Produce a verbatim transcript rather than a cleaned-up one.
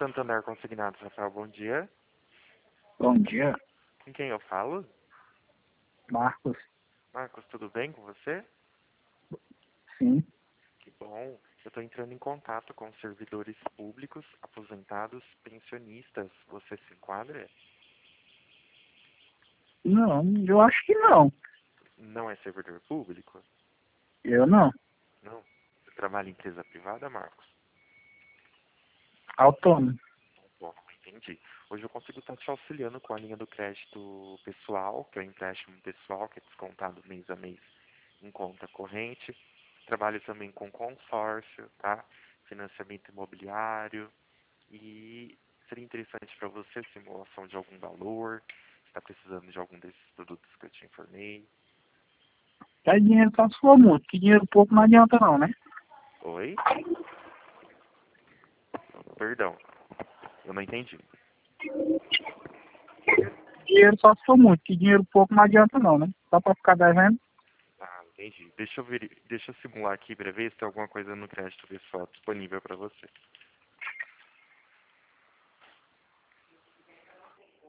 Santander Consignados, Rafael, bom dia. Bom dia, Com quem eu falo? Marcos. Marcos, tudo bem com você? Sim. Que bom. Eu estou entrando em contato com servidores públicos, aposentados, pensionistas. Você se enquadra? Não, eu acho que não. Não é servidor público? Eu não. Não. Você trabalha em empresa privada, Marcos? Autônomo. Bom, entendi. Hoje eu consigo estar te auxiliando com a linha do crédito pessoal, que é o empréstimo pessoal, que é descontado mês a mês em conta corrente. Trabalho também com consórcio, tá? Financiamento imobiliário. E seria interessante para você simulação de algum valor, está precisando de algum desses produtos que eu te informei. É dinheiro só se for muito, que dinheiro pouco não adianta não, né? Oi? Perdão, eu não entendi. Dinheiro só se for muito, que dinheiro pouco não adianta não, né? Só pra ficar devendo. Ah, entendi. Deixa eu, ver, deixa eu simular aqui para ver se tem alguma coisa no crédito pessoal disponível para você.